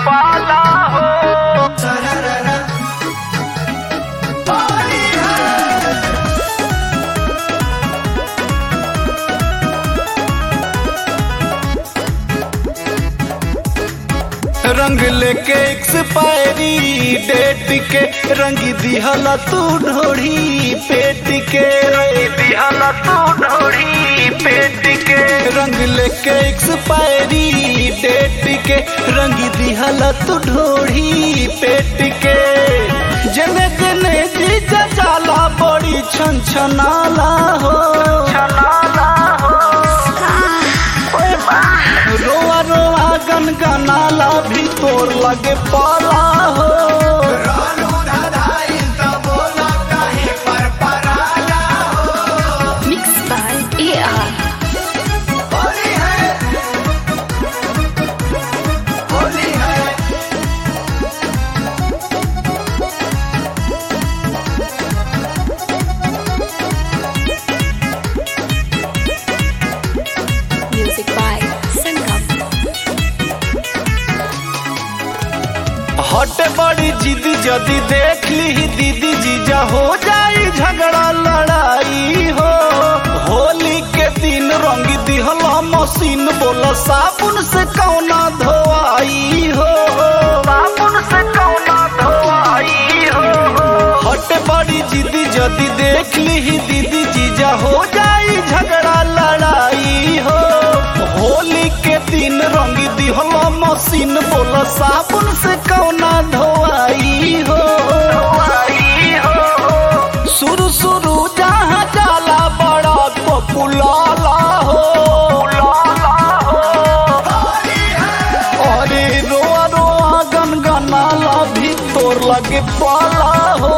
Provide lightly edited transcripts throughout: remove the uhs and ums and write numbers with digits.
पाला हो। रंग लेके एक्सपायरी डेट के रंगी दिहला तू ढोड़ी पेट के, रंगी दिहला तू ढोड़ी पेट के। रंग लेके एक्सपायरी डेट के रंगी दिहला तू ढोड़ी पेट के। जने जने जीजा जाला बड़ी छन छनाला हो, छनाला हो। रोआ रोआ गनगनाला भी तोर लगे पाला हो। Mixed by AR. होली है, होली है। Music by Sangam. हट बड़ी जिद जदी देख ली दीदी जीजा हो जाई झगड़ा लड़ाई हो। होली के दिन रंग दिहला मशीन बोला साबुन से कौना धोआई हो, साबुन से कौना धोआई हो। हट बड़ी जिद जदी देख ली दीदी जीजा हो जाई झगड़ा लड़ाई हो। होली के दिन रंग दिहला मशीन बोला साबुन से कौना धोआई हो, धोआई हो। शुरू शुरू जहाँ जाला बड़ा पपुलाला हो, लाला हो। अरे रोआ रोआ गनगनाला भी तोर लगे पाला हो।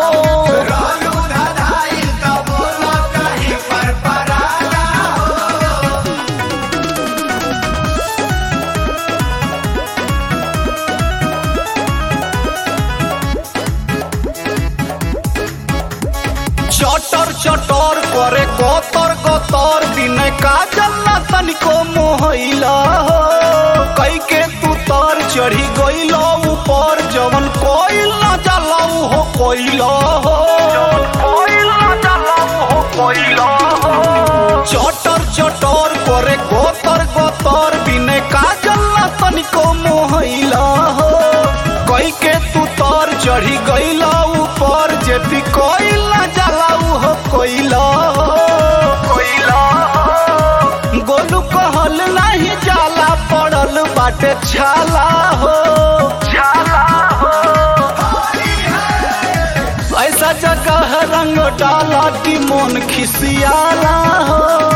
चटर चटर करे गोतर गोतर दिन का जल्ला तनिको मोहला हो। कई के तू तर चढ़ी गइलो ऊपर जवन कोइल न जलाऊ हो कोइला हो, कोइल न जलाऊ हो कोइला हो। चटर चटर करे गोतर गोतर दिन का जल्ला तनिको मोहला हो। कई के तू तर चढ़ी गइलो ऊपर जेती कोइल न जलाऊ हो कोइला हो, कोइला हो। गोलू कहल नहीं जाला पड़ल बाटे छाला हो, छाला हो। ऐसा जगह रंग डाला कि मन खिसियाला हो।